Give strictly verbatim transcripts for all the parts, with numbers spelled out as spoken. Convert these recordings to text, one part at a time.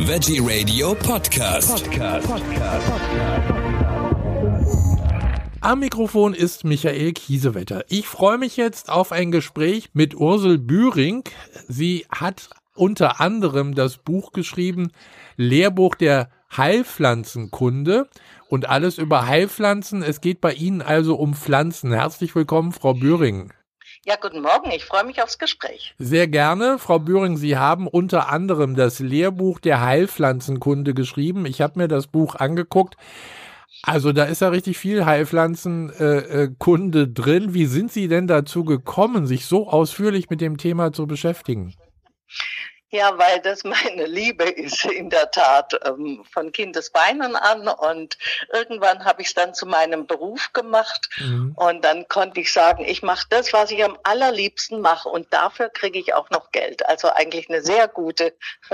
Veggie Radio Podcast. Podcast. Podcast. Am Mikrofon ist Michael Kiesewetter. Ich freue mich jetzt auf ein Gespräch mit Ursel Bühring. Sie hat unter anderem das Buch geschrieben, Lehrbuch der Heilpflanzenkunde und alles über Heilpflanzen. Es geht bei Ihnen also um Pflanzen. Herzlich willkommen, Frau Bühring. Ja, guten Morgen. Ich freue mich aufs Gespräch. Sehr gerne. Frau Bühring, Sie haben unter anderem das Lehrbuch der Heilpflanzenkunde geschrieben. Ich habe mir das Buch angeguckt. Also da ist ja richtig viel Heilpflanzenkunde äh, drin. Wie sind Sie denn dazu gekommen, sich so ausführlich mit dem Thema zu beschäftigen? Ja, weil das meine Liebe ist, in der Tat, ähm, von Kindesbeinen an. Und irgendwann habe ich es dann zu meinem Beruf gemacht. Mhm. Und dann konnte ich sagen, ich mache das, was ich am allerliebsten mache. Und dafür kriege ich auch noch Geld. Also eigentlich eine sehr gute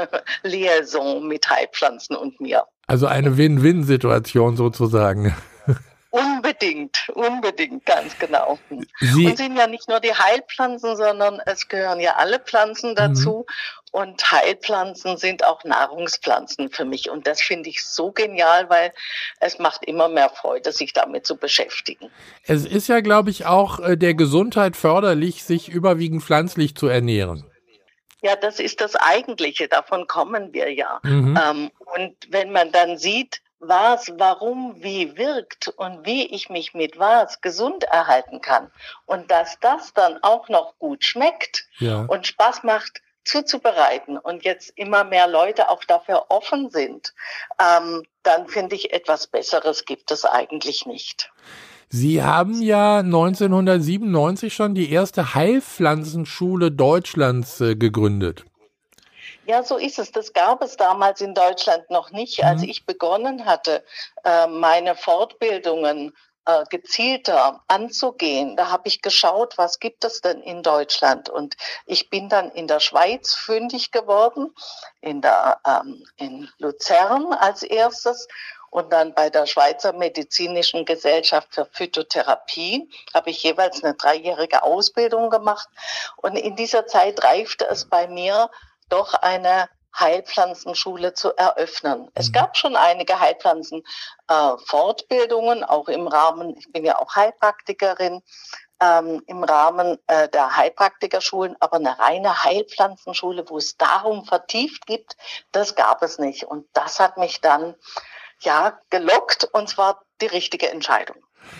Liaison mit Heilpflanzen und mir. Also eine Win-Win-Situation sozusagen. Unbedingt, unbedingt, ganz genau. Sie und sind ja nicht nur die Heilpflanzen, sondern es gehören ja alle Pflanzen dazu. Mhm. Und Heilpflanzen sind auch Nahrungspflanzen für mich. Und das finde ich so genial, weil es macht immer mehr Freude, sich damit zu beschäftigen. Es ist ja, glaube ich, auch der Gesundheit förderlich, sich überwiegend pflanzlich zu ernähren. Ja, das ist das Eigentliche, davon kommen wir ja. Mhm. Ähm, und wenn man dann sieht, was, warum, wie wirkt und wie ich mich mit was gesund erhalten kann und dass das dann auch noch gut schmeckt, ja, und Spaß macht zuzubereiten und jetzt immer mehr Leute auch dafür offen sind, ähm, dann finde ich, etwas Besseres gibt es eigentlich nicht. Sie haben ja neunzehnhundertsiebenundneunzig schon die erste Heilpflanzenschule Deutschlands äh, gegründet. Ja, so ist es. Das gab es damals in Deutschland noch nicht. Als ich begonnen hatte, äh, meine Fortbildungen äh, gezielter anzugehen, da habe ich geschaut, was gibt es denn in Deutschland? Und ich bin dann in der Schweiz fündig geworden, in der ähm, in Luzern als erstes. Und dann bei der Schweizer Medizinischen Gesellschaft für Phytotherapie habe ich jeweils eine dreijährige Ausbildung gemacht. Und in dieser Zeit reifte es bei mir, doch eine Heilpflanzenschule zu eröffnen. Es gab schon einige Heilpflanzen-Fortbildungen, äh, auch im Rahmen, ich bin ja auch Heilpraktikerin, ähm, im Rahmen äh, der Heilpraktikerschulen, aber eine reine Heilpflanzenschule, wo es darum vertieft gibt, das gab es nicht. Und das hat mich dann ja gelockt, und zwar die richtige Entscheidung.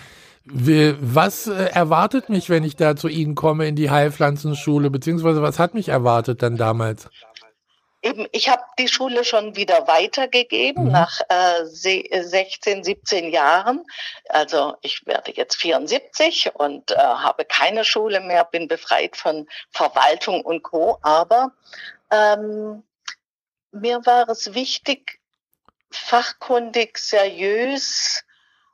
Was erwartet mich, wenn ich da zu Ihnen komme in die Heilpflanzenschule, beziehungsweise was hat mich erwartet dann damals? Eben, ich habe die Schule schon wieder weitergegeben, mhm. nach äh, sechzehn, siebzehn Jahren. Also ich werde jetzt vierundsiebzig und äh, habe keine Schule mehr, bin befreit von Verwaltung und Co. Aber ähm, mir war es wichtig, fachkundig, seriös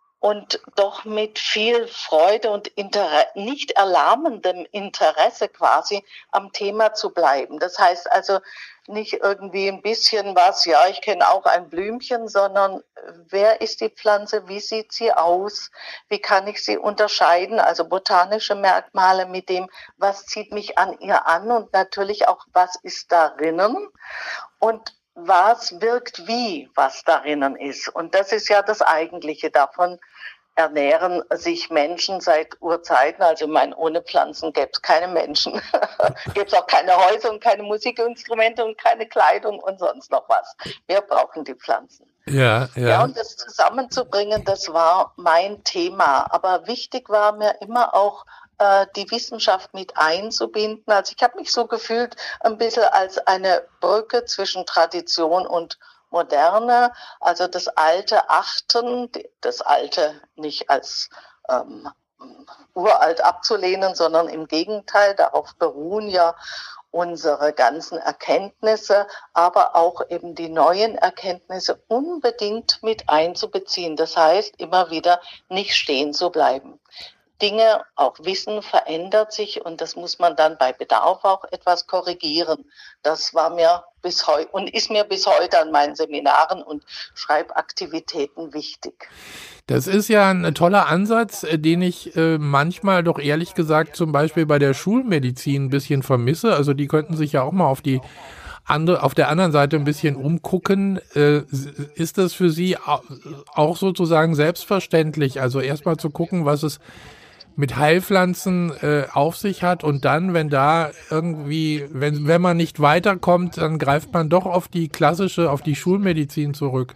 und doch mit viel Freude und Interesse, nicht erlahmendem Interesse quasi am Thema zu bleiben. Das heißt also nicht irgendwie ein bisschen was, ja, ich kenne auch ein Blümchen, sondern wer ist die Pflanze, wie sieht sie aus, wie kann ich sie unterscheiden, also botanische Merkmale mit dem, was zieht mich an ihr an und natürlich auch, was ist darinnen und was wirkt wie, was darinnen ist. Und das ist ja das Eigentliche. Davon ernähren sich Menschen seit Urzeiten. Also ich meine, ohne Pflanzen gäbe es keine Menschen. Gäbe es auch keine Häuser und keine Musikinstrumente und keine Kleidung und sonst noch was. Wir brauchen die Pflanzen. Ja, ja. Ja, und das zusammenzubringen, das war mein Thema. Aber wichtig war mir immer auch, die Wissenschaft mit einzubinden. Also ich habe mich so gefühlt ein bisschen als eine Brücke zwischen Tradition und Moderne, also das Alte achten, das Alte nicht als ähm, uralt abzulehnen, sondern im Gegenteil, darauf beruhen ja unsere ganzen Erkenntnisse, aber auch eben die neuen Erkenntnisse unbedingt mit einzubeziehen. Das heißt, immer wieder nicht stehen zu bleiben. Dinge, auch Wissen verändert sich und das muss man dann bei Bedarf auch etwas korrigieren. Das war mir bis heute und ist mir bis heute an meinen Seminaren und Schreibaktivitäten wichtig. Das ist ja ein toller Ansatz, den ich äh, manchmal doch ehrlich gesagt zum Beispiel bei der Schulmedizin ein bisschen vermisse. Also die könnten sich ja auch mal auf die andere, auf der anderen Seite ein bisschen umgucken. Äh, ist das für Sie auch sozusagen selbstverständlich? Also erstmal zu gucken, was es mit Heilpflanzen äh, auf sich hat und dann, wenn da irgendwie, wenn, wenn man nicht weiterkommt, dann greift man doch auf die klassische, auf die Schulmedizin zurück.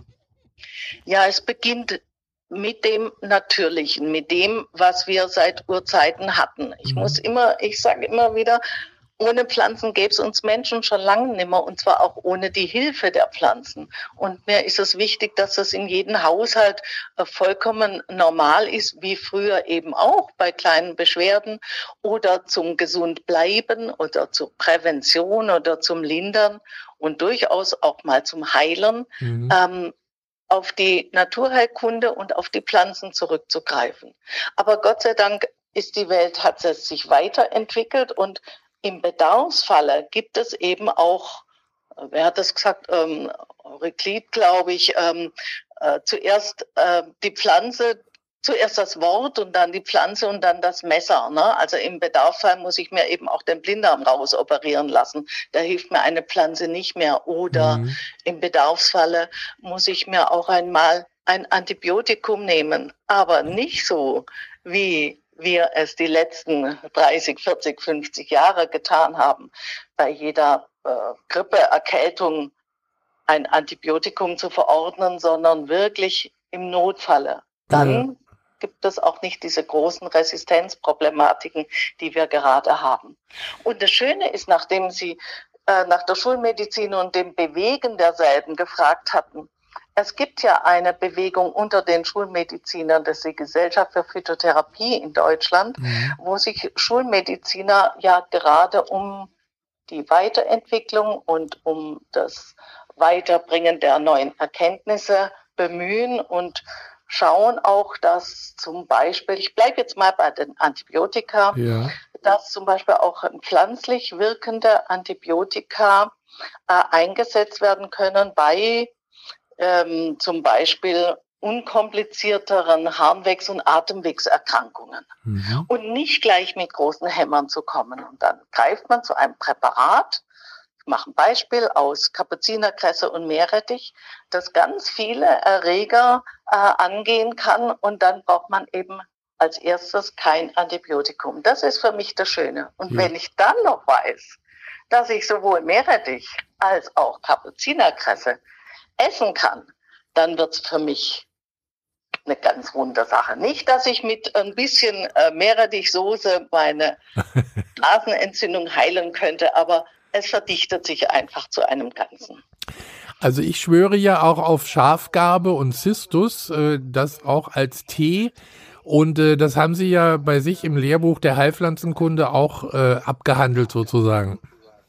Ja, es beginnt mit dem Natürlichen, mit dem, was wir seit Urzeiten hatten. Ich mhm. muss immer, ich sage immer wieder, ohne Pflanzen gäbe es uns Menschen schon lange nimmer, und zwar auch ohne die Hilfe der Pflanzen. Und mir ist es wichtig, dass das in jedem Haushalt äh, vollkommen normal ist, wie früher eben auch bei kleinen Beschwerden oder zum Gesundbleiben oder zur Prävention oder zum Lindern und durchaus auch mal zum Heilen, mhm. ähm, auf die Naturheilkunde und auf die Pflanzen zurückzugreifen. Aber Gott sei Dank ist die Welt, hat es sich weiterentwickelt, und im Bedarfsfalle gibt es eben auch, wer hat das gesagt, ähm, Euklid, glaube ich, ähm, äh, zuerst äh, die Pflanze, zuerst das Wort und dann die Pflanze und dann das Messer. Ne? Also im Bedarfsfall muss ich mir eben auch den Blinddarm rausoperieren lassen. Da hilft mir eine Pflanze nicht mehr. Oder mhm. im Bedarfsfalle muss ich mir auch einmal ein Antibiotikum nehmen. Aber nicht so, wie wir es die letzten dreißig, vierzig, fünfzig Jahre getan haben, bei jeder äh, Grippe, Erkältung ein Antibiotikum zu verordnen, sondern wirklich im Notfalle. Dann ja. gibt es auch nicht diese großen Resistenzproblematiken, die wir gerade haben. Und das Schöne ist, nachdem Sie äh, nach der Schulmedizin und dem Bewegen derselben gefragt hatten, es gibt ja eine Bewegung unter den Schulmedizinern, das ist die Gesellschaft für Phytotherapie in Deutschland, mhm. wo sich Schulmediziner ja gerade um die Weiterentwicklung und um das Weiterbringen der neuen Erkenntnisse bemühen und schauen auch, dass zum Beispiel, ich bleibe jetzt mal bei den Antibiotika, ja. dass zum Beispiel auch pflanzlich wirkende Antibiotika äh, eingesetzt werden können bei Ähm, zum Beispiel unkomplizierteren Harnwegs- und Atemwegserkrankungen mhm. und nicht gleich mit großen Hämmern zu kommen. Und dann greift man zu einem Präparat, ich mache ein Beispiel aus Kapuzinerkresse und Meerrettich, das ganz viele Erreger äh, angehen kann, und dann braucht man eben als erstes kein Antibiotikum. Das ist für mich das Schöne. Und ja. wenn ich dann noch weiß, dass ich sowohl Meerrettich als auch Kapuzinerkresse essen kann, dann wird's für mich eine ganz runde Sache. Nicht, dass ich mit ein bisschen äh, Meerrettichsoße meine Blasenentzündung heilen könnte, aber es verdichtet sich einfach zu einem Ganzen. Also ich schwöre ja auch auf Schafgarbe und Cistus, äh, das auch als Tee. Und äh, das haben Sie ja bei sich im Lehrbuch der Heilpflanzenkunde auch äh, abgehandelt sozusagen.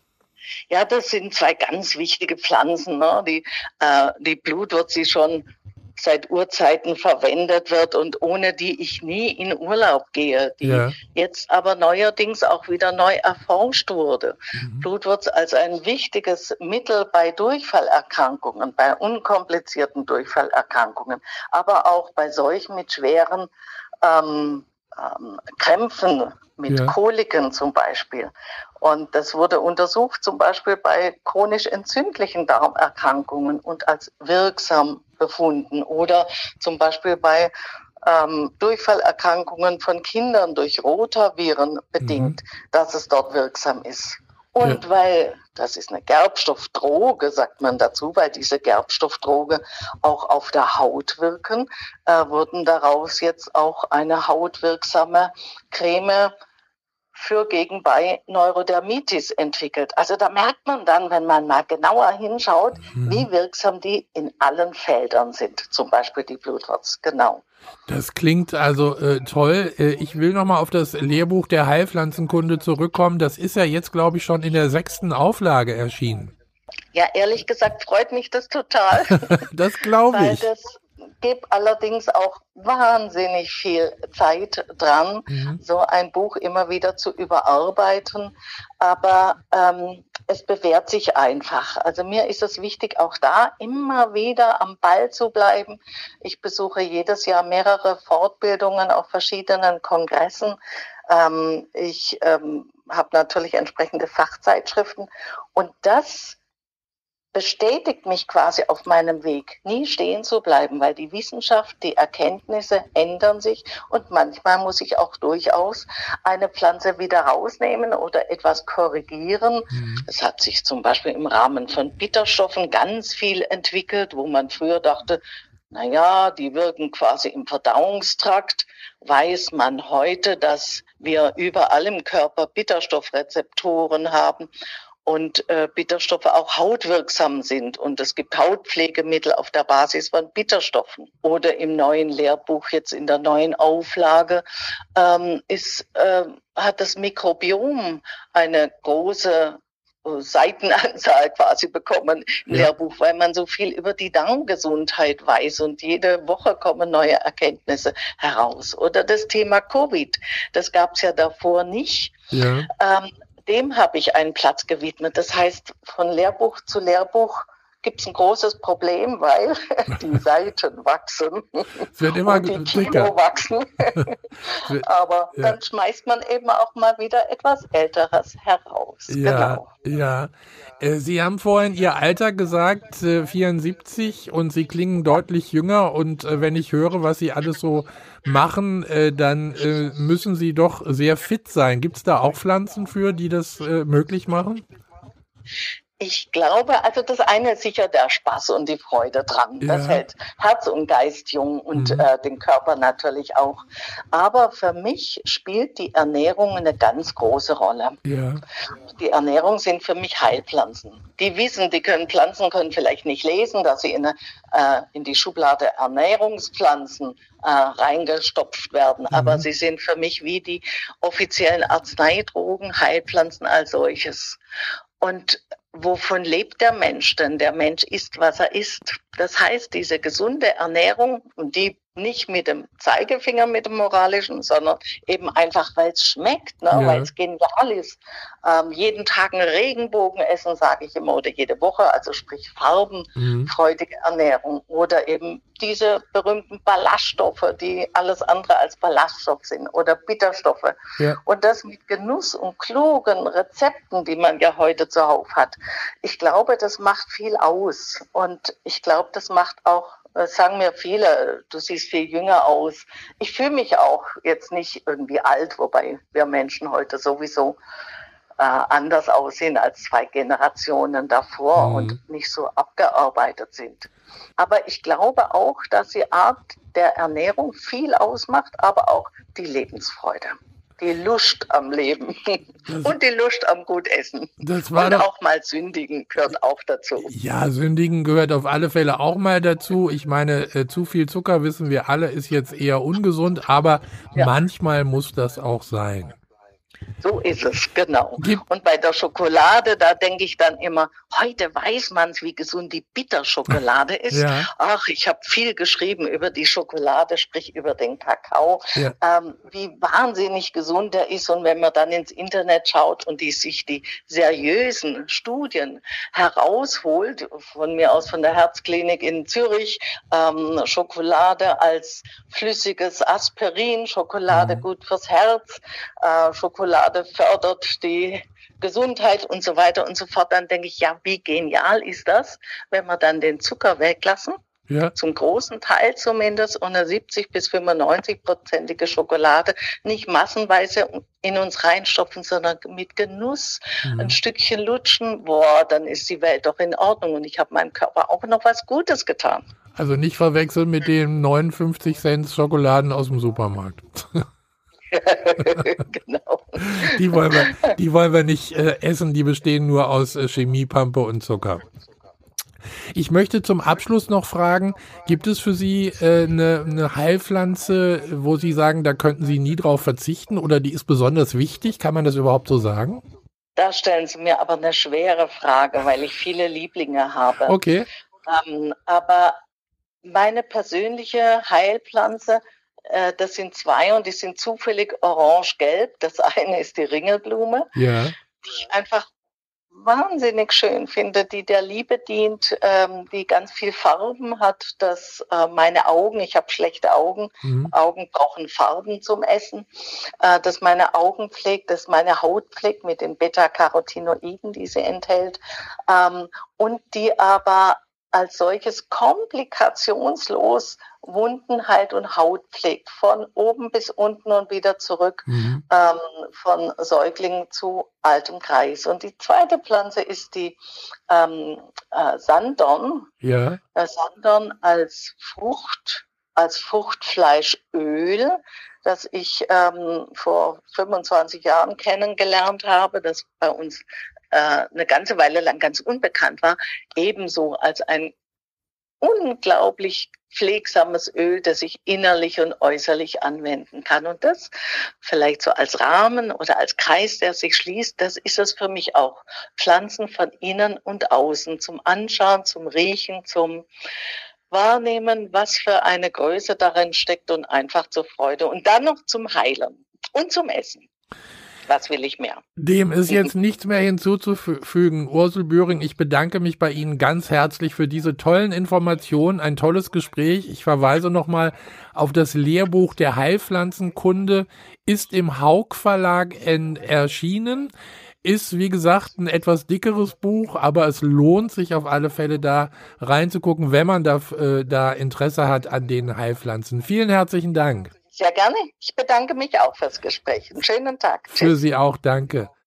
Ja, das sind zwei ganz wichtige Pflanzen, ne? Die, äh, die Blutwurz, die schon seit Urzeiten verwendet wird und ohne die ich nie in Urlaub gehe, die ja. jetzt aber neuerdings auch wieder neu erforscht wurde. Mhm. Blutwurz als ein wichtiges Mittel bei Durchfallerkrankungen, bei unkomplizierten Durchfallerkrankungen, aber auch bei solchen mit schweren ähm, ähm, Krämpfen, mit ja. Koliken zum Beispiel. Und das wurde untersucht zum Beispiel bei chronisch entzündlichen Darmerkrankungen und als wirksam befunden. Oder zum Beispiel bei ähm, Durchfallerkrankungen von Kindern durch Rotaviren bedingt, mhm. dass es dort wirksam ist. Und ja. weil, das ist eine Gerbstoffdroge, sagt man dazu, weil diese Gerbstoffdroge auch auf der Haut wirken, äh, wurden daraus jetzt auch eine hautwirksame Creme für gegen bei Neurodermitis entwickelt. Also da merkt man dann, wenn man mal genauer hinschaut, mhm. wie wirksam die in allen Feldern sind. Zum Beispiel die Blutwurz, genau. Das klingt also äh, toll. Äh, ich will nochmal auf das Lehrbuch der Heilpflanzenkunde zurückkommen. Das ist ja jetzt, glaube ich, schon in der sechsten Auflage erschienen. Ja, ehrlich gesagt freut mich das total. Das glaube ich. Weil das gibt allerdings auch wahnsinnig viel Zeit dran, mhm. so ein Buch immer wieder zu überarbeiten. Aber ähm, es bewährt sich einfach. Also mir ist es wichtig, auch da immer wieder am Ball zu bleiben. Ich besuche jedes Jahr mehrere Fortbildungen auf verschiedenen Kongressen. Ähm, ich ähm, habe natürlich entsprechende Fachzeitschriften. Und das bestätigt mich quasi auf meinem Weg, nie stehen zu bleiben, weil die Wissenschaft, die Erkenntnisse ändern sich und manchmal muss ich auch durchaus eine Pflanze wieder rausnehmen oder etwas korrigieren. Mhm. Es hat sich zum Beispiel im Rahmen von Bitterstoffen ganz viel entwickelt, wo man früher dachte, naja, die wirken quasi im Verdauungstrakt, weiß man heute, dass wir überall im Körper Bitterstoffrezeptoren haben. Und äh, Bitterstoffe auch hautwirksam sind. Und es gibt Hautpflegemittel auf der Basis von Bitterstoffen. Oder im neuen Lehrbuch, jetzt in der neuen Auflage, ähm, ist, äh, hat das Mikrobiom eine große äh, Seitenanzahl quasi bekommen im ja. Lehrbuch, weil man so viel über die Darmgesundheit weiß. Und jede Woche kommen neue Erkenntnisse heraus. Oder das Thema Covid, das gab es ja davor nicht. Ja. Ähm, Dem habe ich einen Platz gewidmet. Das heißt, von Lehrbuch zu Lehrbuch gibt es ein großes Problem, weil die Seiten wachsen. Es wird immer und die Kilo wachsen. Aber ja. dann schmeißt man eben auch mal wieder etwas Älteres heraus. Ja, genau. ja. Sie haben vorhin Ihr Alter gesagt, vierundsiebzig, und Sie klingen deutlich jünger. Und wenn ich höre, was Sie alles so machen, dann müssen Sie doch sehr fit sein. Gibt es da auch Pflanzen für, die das möglich machen? Ich glaube, also das eine ist sicher der Spaß und die Freude dran. Ja. Das hält Herz und Geist jung und mhm. äh, den Körper natürlich auch. Aber für mich spielt die Ernährung eine ganz große Rolle. Ja. Die Ernährung sind für mich Heilpflanzen. Die wissen, die können Pflanzen, können vielleicht nicht lesen, dass sie in, eine, äh, in die Schublade Ernährungspflanzen äh, reingestopft werden. Mhm. Aber sie sind für mich wie die offiziellen Arzneidrogen, Heilpflanzen als solches. Und wovon lebt der Mensch denn? Der Mensch isst, was er isst. Das heißt, diese gesunde Ernährung, und die nicht mit dem Zeigefinger, mit dem moralischen, sondern eben einfach, weil es schmeckt, ne? Ja. Weil es genial ist. Ähm, jeden Tag einen Regenbogen essen, sage ich immer, oder jede Woche, also sprich farbenfreudige mhm. Ernährung. Oder eben diese berühmten Ballaststoffe, die alles andere als Ballaststoff sind, oder Bitterstoffe. Ja. Und das mit Genuss und klugen Rezepten, die man ja heute zuhauf hat. Ich glaube, das macht viel aus. Und ich glaube, das macht auch, das sagen mir viele, du siehst viel jünger aus. Ich fühle mich auch jetzt nicht irgendwie alt, wobei wir Menschen heute sowieso äh, anders aussehen als zwei Generationen davor mhm. und nicht so abgearbeitet sind. Aber ich glaube auch, dass die Art der Ernährung viel ausmacht, aber auch die Lebensfreude. Die Lust am Leben das, und die Lust am Gutessen. Das war und doch, auch mal sündigen gehört auch dazu. Ja, sündigen gehört auf alle Fälle auch mal dazu. Ich meine, äh, zu viel Zucker, wissen wir alle, ist jetzt eher ungesund, aber ja. manchmal muss das auch sein. So ist es, genau. Gibt und bei der Schokolade, da denke ich dann immer, heute weiß man es, wie gesund die Bitterschokolade ist. Ja. Ach, ich habe viel geschrieben über die Schokolade, sprich über den Kakao, ja. ähm, wie wahnsinnig gesund der ist. Und wenn man dann ins Internet schaut und die sich die seriösen Studien herausholt, von mir aus von der Herzklinik in Zürich, ähm, Schokolade als flüssiges Aspirin, Schokolade mhm. gut fürs Herz, äh, Schokolade fördert die Gesundheit und so weiter und so fort, dann denke ich, ja, wie genial ist das, wenn wir dann den Zucker weglassen, ja. zum großen Teil zumindest, und eine siebzig bis fünfundneunzig-prozentige Schokolade nicht massenweise in uns reinstopfen, sondern mit Genuss mhm. ein Stückchen lutschen, boah, dann ist die Welt doch in Ordnung und ich habe meinem Körper auch noch was Gutes getan. Also nicht verwechseln mit den neunundfünfzig Cent Schokoladen aus dem Supermarkt. Genau. Die wollen wir, die wollen wir nicht äh, essen, die bestehen nur aus äh, Chemie, Pampe und Zucker. Ich möchte zum Abschluss noch fragen, gibt es für Sie äh, eine, eine Heilpflanze, wo Sie sagen, da könnten Sie nie drauf verzichten oder die ist besonders wichtig? Kann man das überhaupt so sagen? Da stellen Sie mir aber eine schwere Frage, weil ich viele Lieblinge habe. Okay. Ähm, aber meine persönliche Heilpflanze, das sind zwei und die sind zufällig orange-gelb. Das eine ist die Ringelblume, ja. die ich einfach wahnsinnig schön finde, die der Liebe dient, ähm, die ganz viel Farben hat, dass äh, meine Augen, ich habe schlechte Augen, mhm. Augen brauchen Farben zum Essen, äh, dass meine Augen pflegt, dass meine Haut pflegt mit den Beta-Carotinoiden, die sie enthält, ähm, und die aber als solches komplikationslos Wundenheit und Haut pflegt, von oben bis unten und wieder zurück, mhm. ähm, von Säugling zu altem Greis. Und die zweite Pflanze ist die ähm, äh, Sanddorn. Ja. Äh, Sanddorn als Frucht, als Fruchtfleischöl, das ich ähm, vor fünfundzwanzig Jahren kennengelernt habe, das bei uns äh, eine ganze Weile lang ganz unbekannt war, ebenso als ein unglaublich pflegsames Öl, das ich innerlich und äußerlich anwenden kann. Und das vielleicht so als Rahmen oder als Kreis, der sich schließt, das ist es für mich auch. Pflanzen von innen und außen zum Anschauen, zum Riechen, zum Wahrnehmen, was für eine Größe darin steckt und einfach zur Freude. Und dann noch zum Heilen und zum Essen. Was will ich mehr? Dem ist jetzt nichts mehr hinzuzufügen. Ursel Bühring, ich bedanke mich bei Ihnen ganz herzlich für diese tollen Informationen, ein tolles Gespräch. Ich verweise nochmal auf das Lehrbuch der Heilpflanzenkunde, ist im Haug Verlag erschienen, ist wie gesagt ein etwas dickeres Buch, aber es lohnt sich auf alle Fälle da reinzugucken, wenn man da, äh, da Interesse hat an den Heilpflanzen. Vielen herzlichen Dank. Sehr gerne. Ich bedanke mich auch fürs Gespräch. Einen schönen Tag. Tschüss. Für Sie auch, danke.